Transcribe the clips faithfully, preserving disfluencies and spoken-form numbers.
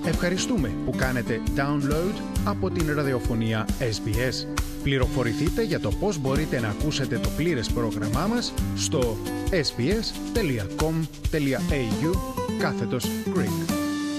Ευχαριστούμε που κάνετε download από την ραδιοφωνία ες μπι ες. Πληροφορηθείτε για το πώς μπορείτε να ακούσετε το πλήρες πρόγραμμά μας στο sbs.com.au κάθετος Greek.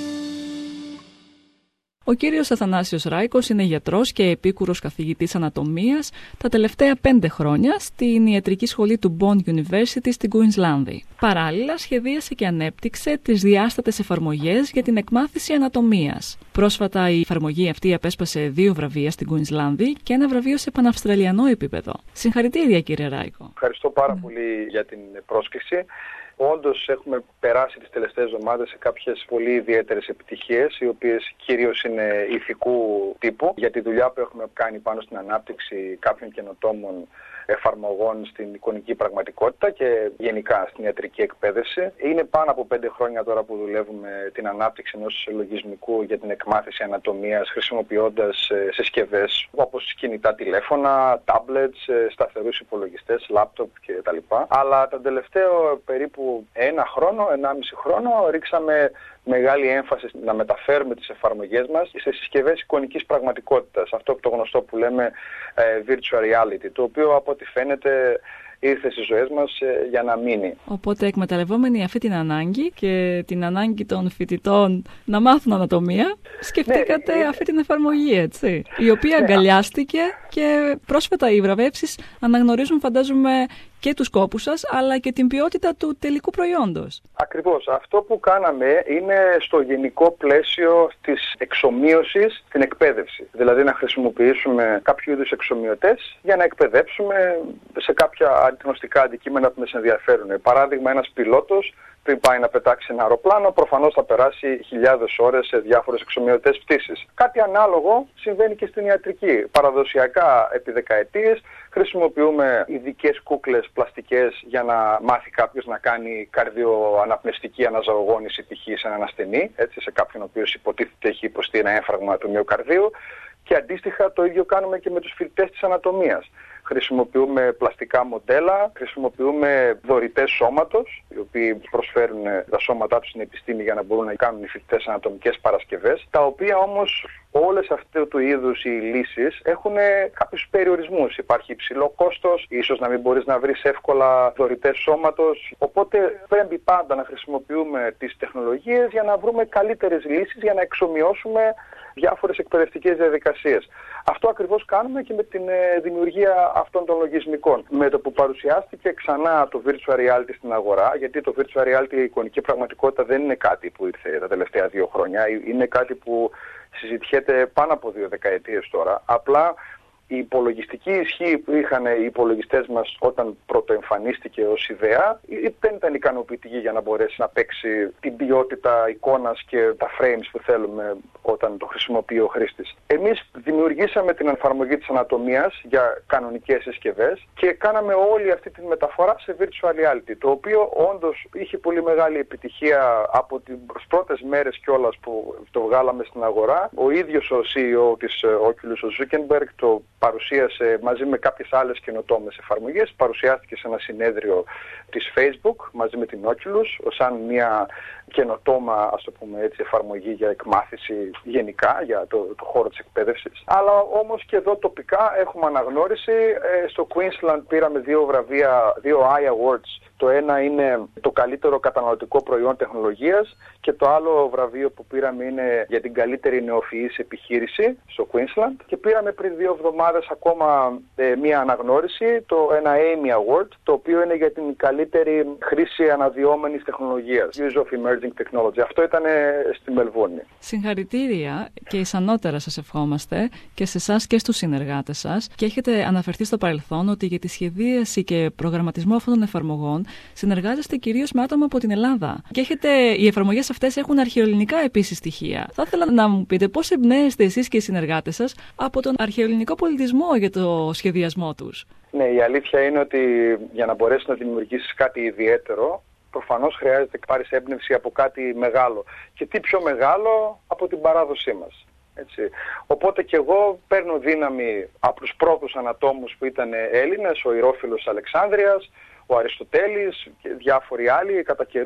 Ο κύριος Αθανάσιος Ράικος είναι γιατρός και επίκουρος καθηγητής ανατομίας τα τελευταία πέντε χρόνια στην ιατρική σχολή του Bond University στην Κουίνσλανδη. Παράλληλα, σχεδίασε και ανέπτυξε τις διάστατες εφαρμογές για την εκμάθηση ανατομίας. Πρόσφατα η εφαρμογή αυτή απέσπασε δύο βραβεία στην Κουίνσλανδη και ένα βραβείο σε παναυστραλιανό επίπεδο. Συγχαρητήρια, κύριε Ράικο. Ευχαριστώ πάρα mm. πολύ για την πρόσκληση. Όντως έχουμε περάσει τις τελευταίες εβδομάδες σε κάποιες πολύ ιδιαίτερες επιτυχίες, οι οποίες κυρίως είναι ηθικού τύπου, για τη δουλειά που έχουμε κάνει πάνω στην ανάπτυξη κάποιων καινοτόμων εφαρμογών στην εικονική πραγματικότητα και γενικά στην ιατρική εκπαίδευση. Είναι πάνω από πέντε χρόνια τώρα που δουλεύουμε την ανάπτυξη ενός λογισμικού για την εκμάθηση ανατομίας, χρησιμοποιώντας συσκευές όπως κινητά τηλέφωνα, tablets, σταθερούς υπολογιστές, laptop κτλ. Αλλά τον τελευταίο περίπου ένα χρόνο, ενάμιση χρόνο, ρίξαμε μεγάλη έμφαση να μεταφέρουμε τις εφαρμογές μας σε συσκευές εικονικής πραγματικότητας. Αυτό το γνωστό που λέμε ε, virtual reality, το οποίο από ό,τι φαίνεται ήρθε στις ζωές μας ε, για να μείνει. Οπότε, εκμεταλλευόμενοι αυτή την ανάγκη και την ανάγκη των φοιτητών να μάθουν ανατομία, σκεφτήκατε ναι, αυτή την εφαρμογή, έτσι, η οποία ναι, αγκαλιάστηκε και πρόσφατα οι βραβεύσεις αναγνωρίζουν, φαντάζομαι, και τους σκόπους σας, αλλά και την ποιότητα του τελικού προϊόντος. Ακριβώς. Αυτό που κάναμε είναι στο γενικό πλαίσιο της εξομοίωσης στην εκπαίδευση. Δηλαδή να χρησιμοποιήσουμε κάποιο είδους εξομοιωτές για να εκπαιδεύσουμε σε κάποια γνωστικά αντικείμενα που μας ενδιαφέρουν. Παράδειγμα, ένας πιλότος πριν πάει να πετάξει ένα αεροπλάνο, προφανώς θα περάσει χιλιάδες ώρες σε διάφορες εξομοιωτές πτήσεις. Κάτι ανάλογο συμβαίνει και στην ιατρική. Παραδοσιακά, επί δεκαετίες, χρησιμοποιούμε ειδικές κούκλες πλαστικές για να μάθει κάποιος να κάνει καρδιοαναπνευστική αναζωογόνηση π.χ. σε έναν ασθενή, έτσι, σε κάποιον ο οποίος υποτίθεται έχει υποστεί ένα έμφραγμα του μυοκαρδίου. Και αντίστοιχα το ίδιο κάνουμε και με τους φοιτητές της ανατομίας. Χρησιμοποιούμε πλαστικά μοντέλα, χρησιμοποιούμε δωρητές σώματος, οι οποίοι προσφέρουν τα σώματά τους στην επιστήμη για να μπορούν να κάνουν οι φοιτητές ανατομικές παρασκευές, τα οποία όμως όλες αυτού του είδους οι λύσεις έχουν κάποιους περιορισμούς. Υπάρχει υψηλό κόστος, ίσως να μην μπορείς να βρεις εύκολα δωρητές σώματος, οπότε πρέπει πάντα να χρησιμοποιούμε τις τεχνολογίες για να βρούμε καλύτερες λύσεις, για να εξομοιώσουμε διάφορες εκπαιδευτικές διαδικασίες. Αυτό ακριβώς κάνουμε και με την δημιουργία αυτών των λογισμικών. Με το που παρουσιάστηκε ξανά το virtual reality στην αγορά, γιατί το virtual reality, η εικονική πραγματικότητα, δεν είναι κάτι που ήρθε τα τελευταία δύο χρόνια, είναι κάτι που συζητιέται πάνω από δύο δεκαετίες τώρα. Απλά η υπολογιστική ισχύ που είχαν οι υπολογιστές μας όταν πρωτοεμφανίστηκε ως ιδέα δεν ήταν ικανοποιητική για να μπορέσει να παίξει την ποιότητα εικόνας και τα frames που θέλουμε όταν το χρησιμοποιεί ο χρήστης. Εμείς δημιουργήσαμε την εφαρμογή της ανατομίας για κανονικές συσκευές και κάναμε όλη αυτή τη μεταφορά σε virtual reality, το οποίο όντως είχε πολύ μεγάλη επιτυχία από τις πρώτες μέρες κιόλας που το βγάλαμε στην αγορά. Ο ίδιος ο σι ι ο της Oculus, ο Zuckerberg, το παρουσίασε μαζί με κάποιες άλλες καινοτόμες εφαρμογές, παρουσιάστηκε σε ένα συνέδριο της Facebook μαζί με την Oculus σαν μια καινοτόμα, ας το πούμε έτσι, εφαρμογή για εκμάθηση γενικά για το, το χώρο της εκπαίδευσης. Αλλά όμως και εδώ τοπικά έχουμε αναγνώριση. Ε, στο Queensland πήραμε δύο βραβεία, δύο άι Awards. Το ένα είναι το καλύτερο καταναλωτικό προϊόν τεχνολογίας και το άλλο βραβείο που πήραμε είναι για την καλύτερη νεοφυής επιχείρηση στο Queensland. Και πήραμε πριν δύο εβδομάδες ακόμα ε, μία αναγνώριση, το ένα Emmy Award, το οποίο είναι για την καλύτερη χρήση αναδυόμενης τεχνολογίας. Use of Emerging Technology. Αυτό ήταν στη Μελβούρνη. Συγχαρητήρια και ισανότερα σας ευχόμαστε και σε εσάς και στους συνεργάτες σας. Και έχετε αναφερθεί στο παρελθόν ότι για τη σχεδίαση και προγραμματισμό αυτών των εφαρμογών συνεργάζεστε κυρίως με άτομα από την Ελλάδα. Και έχετε, οι εφαρμογές αυτές έχουν αρχαιοελληνικά επίσης στοιχεία. Θα ήθελα να μου πείτε πώς εμπνέεστε εσείς και οι συνεργάτες σας από τον αρχαιοελληνικό πολιτισμό για το σχεδιασμό τους. Ναι, η αλήθεια είναι ότι για να μπορέσεις να δημιουργήσεις κάτι ιδιαίτερο, προφανώς χρειάζεται να πάρεις έμπνευση από κάτι μεγάλο. Και τι πιο μεγάλο από την παράδοσή μας. Έτσι. Οπότε και εγώ παίρνω δύναμη από τους πρώτους ανατόμους που ήταν Έλληνες, ο Ηρόφιλος Αλεξάνδρειας, ο Αριστοτέλης και διάφοροι άλλοι κατά καιρούς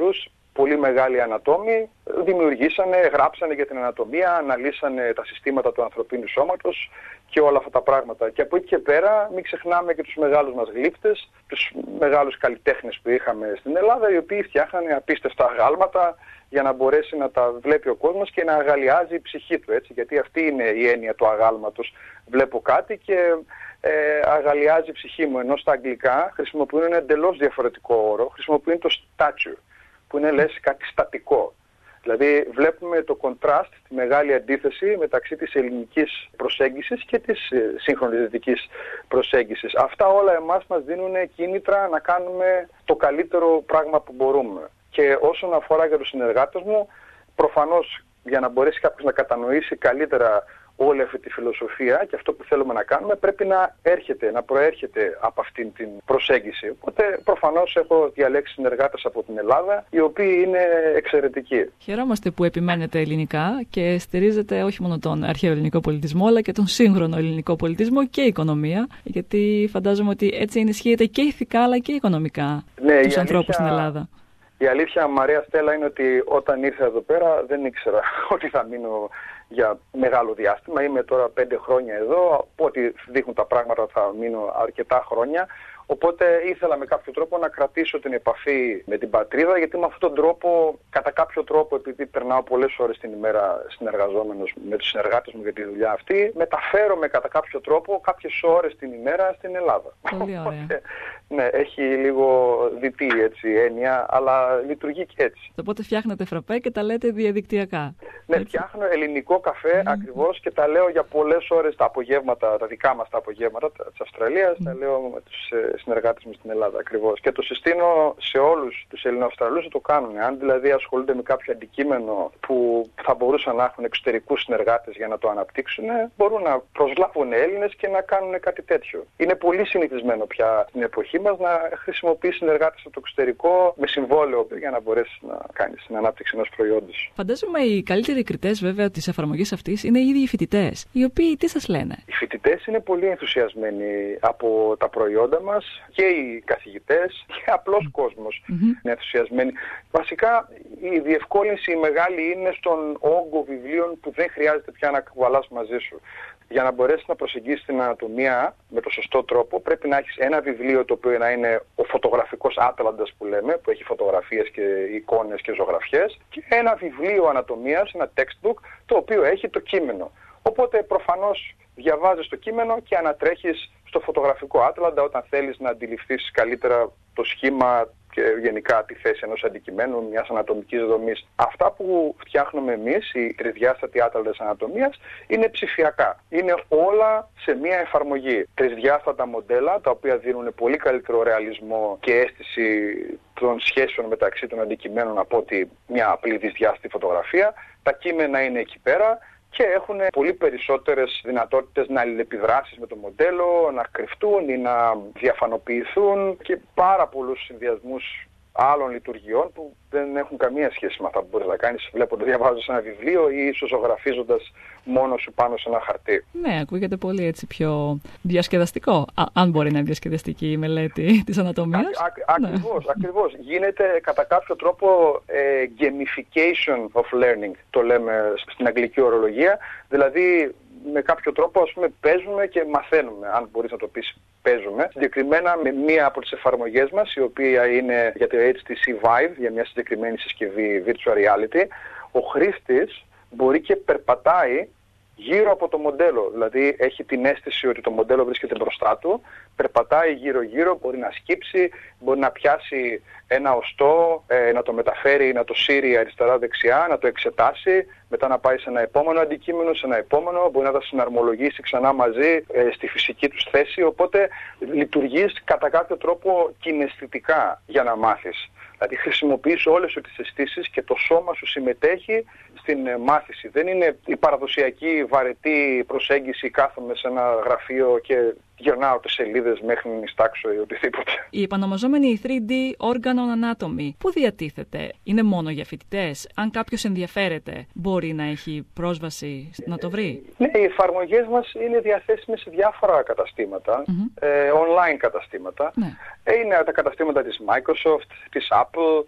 πολύ μεγάλοι ανατόμοι δημιουργήσανε, γράψανε για την ανατομία, αναλύσανε τα συστήματα του ανθρωπίνου σώματος και όλα αυτά τα πράγματα. Και από εκεί και πέρα μην ξεχνάμε και τους μεγάλους μας γλύφτες, τους μεγάλους καλλιτέχνες που είχαμε στην Ελλάδα, οι οποίοι φτιάχνανε απίστευτα αγάλματα για να μπορέσει να τα βλέπει ο κόσμος και να αγαλιάζει η ψυχή του, έτσι, γιατί αυτή είναι η έννοια του αγάλματος. Βλέπω κάτι και ε, αγαλιάζει η ψυχή μου, ενώ στα αγγλικά χρησιμοποιούν ένα εντελώς διαφορετικό όρο, χρησιμοποιούν το statue, που είναι λες κάτι στατικό. Δηλαδή βλέπουμε το contrast, τη μεγάλη αντίθεση μεταξύ της ελληνικής προσέγγισης και της σύγχρονης δυτικής προσέγγισης. Αυτά όλα εμάς μας δίνουν κίνητρα να κάνουμε το καλύτερο πράγμα που μπορούμε. Και όσον αφορά για τους συνεργάτες μου, προφανώς για να μπορέσει κάποιος να κατανοήσει καλύτερα όλη αυτή τη φιλοσοφία και αυτό που θέλουμε να κάνουμε, πρέπει να έρχεται, να προέρχεται από αυτήν την προσέγγιση. Οπότε προφανώς έχω διαλέξει συνεργάτες από την Ελλάδα, οι οποίοι είναι εξαιρετικοί. Χαιρόμαστε που επιμένετε ελληνικά και στηρίζετε όχι μόνο τον αρχαίο ελληνικό πολιτισμό, αλλά και τον σύγχρονο ελληνικό πολιτισμό και οικονομία, γιατί φαντάζομαι ότι έτσι ενισχύεται και ηθικά αλλά και οικονομικά ναι, τους ανθρώπους στην Ελλάδα. Η αλήθεια, Μαρία Στέλλα, είναι ότι όταν ήρθα εδώ πέρα δεν ήξερα ότι θα μείνω για μεγάλο διάστημα. Είμαι τώρα πέντε χρόνια εδώ, από ό,τι δείχνουν τα πράγματα θα μείνω αρκετά χρόνια. Οπότε ήθελα με κάποιο τρόπο να κρατήσω την επαφή με την πατρίδα, γιατί με αυτόν τον τρόπο, κατά κάποιο τρόπο, επειδή περνάω πολλές ώρες την ημέρα συνεργαζόμενος με τους συνεργάτες μου για τη δουλειά αυτή, μεταφέρομαι κατά κάποιο τρόπο κάποιες ώρες την ημέρα στην Ελλάδα. Πολύ ωραία. Οπότε, ναι, έχει λίγο δυτή έτσι έννοια, αλλά λειτουργεί και έτσι. Οπότε φτιάχνετε φραπέ και τα λέτε διαδικτυακά. Ναι, έτσι. Φτιάχνω ελληνικό καφέ mm. ακριβώς και τα λέω για πολλές ώρες τα απογεύματα, τα δικά μας τα απογεύματα της Αυστραλίας, mm. τα λέω με τους συνεργάτες μου στην Ελλάδα ακριβώς. Και το συστήνω σε όλους τους Ελληνοαυστραλούς να το κάνουν. Αν δηλαδή ασχολούνται με κάποιο αντικείμενο που θα μπορούσαν να έχουν εξωτερικούς συνεργάτες για να το αναπτύξουν, μπορούν να προσλάβουν Έλληνες και να κάνουν κάτι τέτοιο. Είναι πολύ συνηθισμένο πια στην εποχή μας να χρησιμοποιεί συνεργάτες από το εξωτερικό με συμβόλαιο για να μπορέσει να κάνει την ανάπτυξη ενός προϊόντος. Φαντάζομαι οι καλύτεροι κριτές βέβαια της εφαρμογής αυτής είναι οι ίδιοι οι φοιτητές, οι οποίοι τι σας λένε? Οι φοιτητές είναι πολύ ενθουσιασμένοι από τα προϊόντα μας. Και οι καθηγητές και απλός κόσμος mm-hmm. είναι ενθουσιασμένοι. Βασικά η διευκόλυνση μεγάλη είναι στον όγκο βιβλίων που δεν χρειάζεται πια να κουβαλάς μαζί σου. Για να μπορέσεις να προσεγγίσεις την ανατομία με το σωστό τρόπο, πρέπει να έχεις ένα βιβλίο το οποίο να είναι ο φωτογραφικός άτλαντας που λέμε, που έχει φωτογραφίες και εικόνες και ζωγραφιές, και ένα βιβλίο ανατομίας, ένα textbook, το οποίο έχει το κείμενο. Οπότε προφανώς διαβάζεις το κείμενο και ανατρέχεις στο φωτογραφικό άτλαντα όταν θέλεις να αντιληφθείς καλύτερα το σχήμα και γενικά τη θέση ενός αντικειμένου, μιας ανατομικής δομής. Αυτά που φτιάχνουμε εμείς, οι τρισδιάστατοι άτλαντες ανατομίας, είναι ψηφιακά. Είναι όλα σε μια εφαρμογή. Τρισδιάστατα μοντέλα, τα οποία δίνουν πολύ καλύτερο ρεαλισμό και αίσθηση των σχέσεων μεταξύ των αντικειμένων από ότι μια απλή δυσδιάστατη φωτογραφία. Τα κείμενα είναι εκεί πέρα και έχουν πολύ περισσότερες δυνατότητες να αλληλεπιδράσεις με το μοντέλο, να κρυφτούν ή να διαφανοποιηθούν και πάρα πολλούς συνδυασμούς άλλων λειτουργιών που δεν έχουν καμία σχέση με αυτά που μπορείς να κάνεις βλέποντας, διαβάζοντας ένα βιβλίο ή ίσως ζωγραφίζοντας μόνο σου πάνω σε ένα χαρτί. Ναι, ακούγεται πολύ έτσι πιο διασκεδαστικό, α, αν μπορεί να είναι διασκεδαστική η μελέτη της ανατομίας. Α, α, ναι. Ακριβώς, ακριβώς. Γίνεται κατά κάποιο τρόπο ε, gamification of learning, το λέμε στην αγγλική ορολογία, δηλαδή με κάποιο τρόπο ας πούμε παίζουμε και μαθαίνουμε, αν μπορείς να το πεις παίζουμε. Συγκεκριμένα με μία από τις εφαρμογές μας, η οποία είναι για το έιτς τι σι Vive, για μια συγκεκριμένη συσκευή virtual reality, ο χρήστης μπορεί και περπατάει γύρω από το μοντέλο. Δηλαδή έχει την αίσθηση ότι το μοντέλο βρίσκεται μπροστά του, περπατάει γύρω-γύρω, μπορεί να σκύψει, μπορεί να πιάσει ένα οστό, ε, να το μεταφέρει, να το σύρει αριστερά-δεξιά, να το εξετάσει, μετά να πάει σε ένα επόμενο αντικείμενο, σε ένα επόμενο, μπορεί να τα συναρμολογήσει ξανά μαζί ε, στη φυσική τους θέση, οπότε λειτουργείς κατά κάποιο τρόπο κιναισθητικά για να μάθεις. Δηλαδή χρησιμοποιείς όλες σου τις αισθήσεις και το σώμα σου συμμετέχει στην μάθηση. Δεν είναι η παραδοσιακή βαρετή προσέγγιση, κάθομαι σε ένα γραφείο και γυρνάω τις σελίδες μέχρι να νηστάξω ή οτιδήποτε. Η επανομαζόμενη θρι ντι Organon Anatomy, πού διατίθεται? Είναι μόνο για φοιτητές? Αν κάποιος ενδιαφέρεται, μπορεί να έχει πρόσβαση να το βρει? Ναι, οι εφαρμογές μας είναι διαθέσιμες σε διάφορα καταστήματα, mm-hmm. ε, online καταστήματα. Ναι. Είναι τα καταστήματα της Microsoft, της Apple,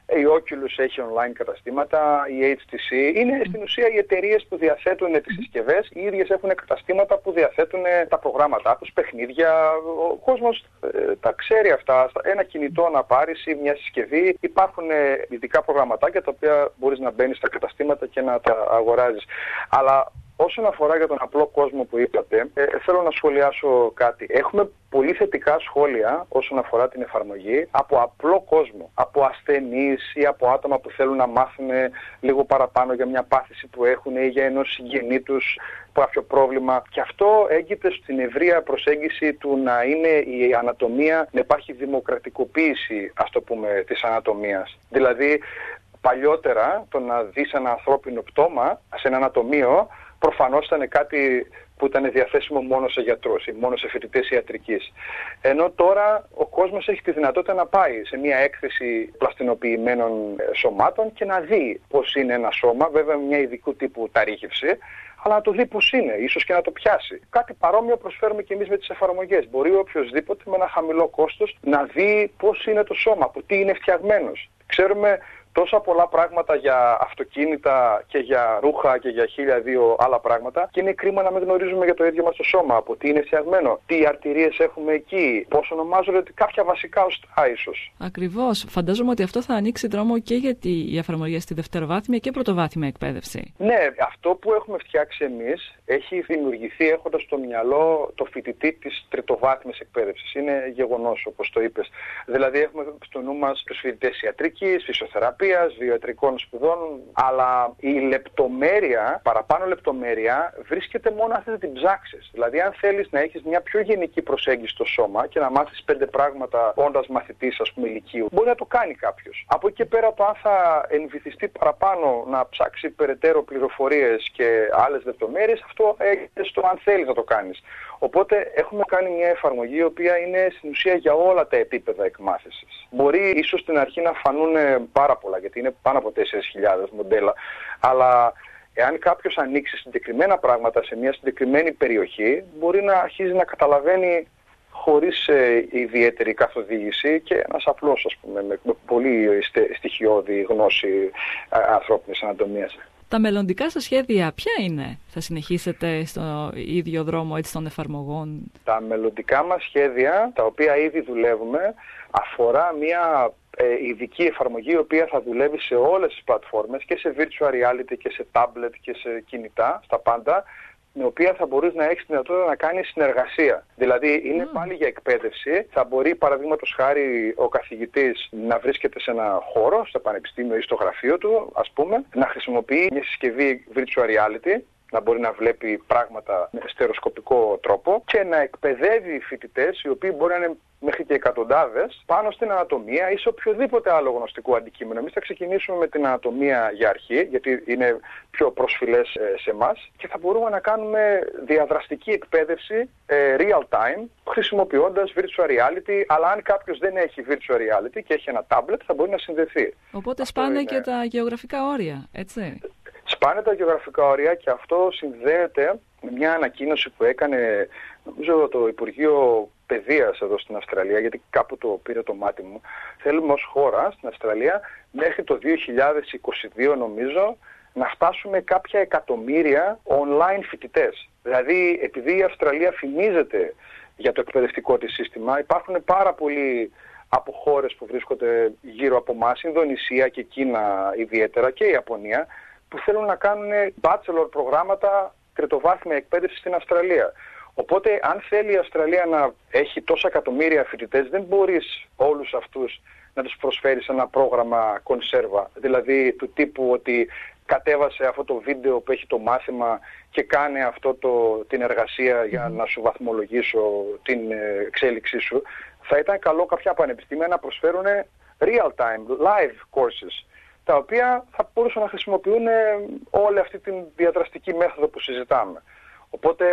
η Oculus έχει online καταστήματα, η έιτς τι σι. Είναι στην ουσία οι εταιρείες που διαθέτουν τις συσκευές, οι ίδιες έχουν καταστήματα που διαθέτουν τα προγράμματά τους, παιχνίδια. Ο κόσμος ε, τα ξέρει αυτά. Ένα κινητό να πάρεις ή μια συσκευή. Υπάρχουν ειδικά προγραμματάκια τα οποία μπορείς να μπαίνεις στα καταστήματα και να τα αγοράζεις. Αλλά όσον αφορά για τον απλό κόσμο που είπατε, ε, θέλω να σχολιάσω κάτι. Έχουμε πολύ θετικά σχόλια όσον αφορά την εφαρμογή από απλό κόσμο, από ασθενείς ή από άτομα που θέλουν να μάθουν λίγο παραπάνω για μια πάθηση που έχουν ή για ενός συγγενή τους κάποιο πρόβλημα. Και αυτό έγκυται στην ευρεία προσέγγιση του να είναι η ανατομία, να υπάρχει δημοκρατικοποίηση, ας το πούμε, της ανατομίας. Δηλαδή, παλιότερα το να δεις ένα ανθρώπινο πτώμα σε ένα ανατομείο προφανώς ήταν κάτι που ήταν διαθέσιμο μόνο σε γιατρούς ή μόνο σε φοιτητές ιατρικής. Ενώ τώρα ο κόσμος έχει τη δυνατότητα να πάει σε μια έκθεση πλαστινοποιημένων σωμάτων και να δει πώς είναι ένα σώμα, βέβαια μια ειδικού τύπου ταρήχευση, αλλά να το δει πώς είναι, ίσως και να το πιάσει. Κάτι παρόμοιο προσφέρουμε και εμείς με τις εφαρμογές. Μπορεί οποιοδήποτε με ένα χαμηλό κόστος να δει πώς είναι το σώμα, από τι είναι φτιαγμένος. Ξέρουμε τόσα πολλά πράγματα για αυτοκίνητα και για ρούχα και για χίλια δύο άλλα πράγματα και είναι κρίμα να μην γνωρίζουμε για το ίδιο μας το σώμα, από τι είναι φτιαγμένο, τι αρτηρίες έχουμε εκεί, πώς ονομάζονται, κάποια βασικά οστά ίσως. Ακριβώς. Φαντάζομαι ότι αυτό θα ανοίξει δρόμο και για οι εφαρμογές στη δευτεροβάθμια και πρωτοβάθμια εκπαίδευση. Ναι, αυτό που έχουμε φτιάξει εμείς έχει δημιουργηθεί έχοντας στο μυαλό το φοιτητή της τριτοβάθμιας εκπαίδευσης. Είναι γεγονός, όπως το είπες. Δηλαδή έχουμε στο νου μας τους φοιτητές ιατρικής, φυσιοθεραπείας, βιοιατρικών σπουδών, αλλά η λεπτομέρεια, παραπάνω λεπτομέρεια, βρίσκεται μόνο αν θες να την ψάξεις. Δηλαδή, αν θέλεις να έχεις μια πιο γενική προσέγγιση στο σώμα και να μάθεις πέντε πράγματα όντας μαθητής, ας πούμε, ηλικίου, μπορεί να το κάνει κάποιος. Από εκεί και πέρα, το αν θα ενβυθιστεί παραπάνω να ψάξει περαιτέρω πληροφορίες και άλλες λεπτομέρειες, αυτό έγινε στο αν θέλεις να το κάνεις. Οπότε έχουμε κάνει μια εφαρμογή η οποία είναι στην ουσία για όλα τα επίπεδα εκμάθησης. Μπορεί ίσως στην αρχή να φανούν πάρα πολλά, γιατί είναι πάνω από τέσσερις χιλιάδες μοντέλα, αλλά εάν κάποιος ανοίξει συγκεκριμένα πράγματα σε μια συγκεκριμένη περιοχή, μπορεί να αρχίζει να καταλαβαίνει χωρίς ε, ιδιαίτερη καθοδήγηση και ένας απλός, ας πούμε, με, με πολύ στοιχειώδη γνώση α, ανθρώπινης ανατομίας. Τα μελλοντικά σας σχέδια ποια είναι? Θα συνεχίσετε στο ίδιο δρόμο έτσι των εφαρμογών? Τα μελλοντικά μας σχέδια, τα οποία ήδη δουλεύουμε, αφορά μια ε, ειδική εφαρμογή η οποία θα δουλεύει σε όλες τις πλατφόρμες και σε virtual reality και σε tablet και σε κινητά, στα πάντα, με οποία θα μπορείς να έχεις τη δυνατότητα να κάνεις συνεργασία. Δηλαδή είναι mm. πάλι για εκπαίδευση. Θα μπορεί, παραδείγματος χάρη, ο καθηγητής να βρίσκεται σε ένα χώρο, στο πανεπιστήμιο ή στο γραφείο του, ας πούμε, να χρησιμοποιεί μια συσκευή virtual reality, να μπορεί να βλέπει πράγματα με στερεοσκοπικό τρόπο και να εκπαιδεύει φοιτητές, οι οποίοι μπορεί να είναι μέχρι και εκατοντάδες, πάνω στην ανατομία ή σε οποιοδήποτε άλλο γνωστικό αντικείμενο. Εμείς θα ξεκινήσουμε με την ανατομία για αρχή, γιατί είναι πιο προσφυλές σε εμάς, και θα μπορούμε να κάνουμε διαδραστική εκπαίδευση real time, χρησιμοποιώντας virtual reality, αλλά αν κάποιος δεν έχει virtual reality και έχει ένα tablet, θα μπορεί να συνδεθεί. Οπότε σπάνε είναι... και τα γεωγραφικά όρια, έτσι. Σπάνε τα γεωγραφικά όρια και αυτό συνδέεται με μια ανακοίνωση που έκανε, νομίζω, το Υπουργείο Παιδείας εδώ στην Αυστραλία, γιατί κάπου το πήρε το μάτι μου. Θέλουμε ως χώρα στην Αυστραλία μέχρι το δύο χιλιάδες είκοσι δύο, νομίζω, να φτάσουμε κάποια εκατομμύρια online φοιτητές. Δηλαδή, επειδή η Αυστραλία φημίζεται για το εκπαιδευτικό της σύστημα, υπάρχουν πάρα πολλοί από χώρες που βρίσκονται γύρω από εμάς, Ινδονησία και Κίνα ιδιαίτερα και η Ιαπωνία, που θέλουν να κάνουν bachelor προγράμματα τριτοβάθμια εκπαίδευση στην Αυστραλία. Οπότε, αν θέλει η Αυστραλία να έχει τόσα εκατομμύρια φοιτητές, δεν μπορείς όλους αυτούς να τους προσφέρεις ένα πρόγραμμα κονσέρβα. Δηλαδή, του τύπου ότι κατέβασε αυτό το βίντεο που έχει το μάθημα και κάνε αυτό το, την εργασία για να σου βαθμολογήσω την εξέλιξή σου. Θα ήταν καλό κάποια πανεπιστήμια να προσφέρουν real time, live courses, τα οποία θα μπορούσαν να χρησιμοποιούν όλη αυτή τη διαδραστική μέθοδο που συζητάμε. Οπότε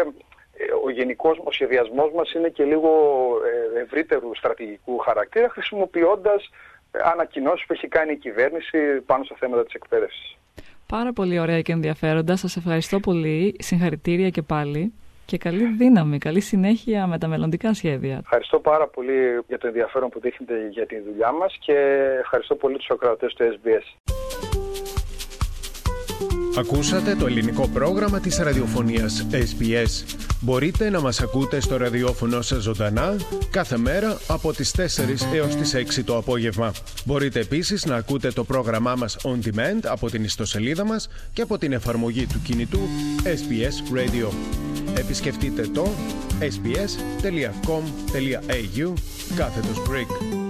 ο γενικός ο σχεδιασμός μας είναι και λίγο ευρύτερου στρατηγικού χαρακτήρα, χρησιμοποιώντας ανακοινώσεις που έχει κάνει η κυβέρνηση πάνω στα θέματα της εκπαίδευσης. Πάρα πολύ ωραία και ενδιαφέροντα. Σας ευχαριστώ πολύ. Συγχαρητήρια και πάλι. Και καλή δύναμη, καλή συνέχεια με τα μελλοντικά σχέδια. Ευχαριστώ πάρα πολύ για το ενδιαφέρον που δείχνετε για τη δουλειά μας και ευχαριστώ πολύ τους ακροατές του ες μπι ες. Ακούσατε το ελληνικό πρόγραμμα της ραδιοφωνίας ες μπι ες. Μπορείτε να μας ακούτε στο ραδιόφωνο σας ζωντανά κάθε μέρα από τις τέσσερις έως τις έξι το απόγευμα. Μπορείτε επίσης να ακούτε το πρόγραμμά μας on demand από την ιστοσελίδα μας και από την εφαρμογή του κινητού ες μπι ες Radio. Επισκεφτείτε το ες μπι ες τελεία κομ τελεία έι γιου κάθετος Greek.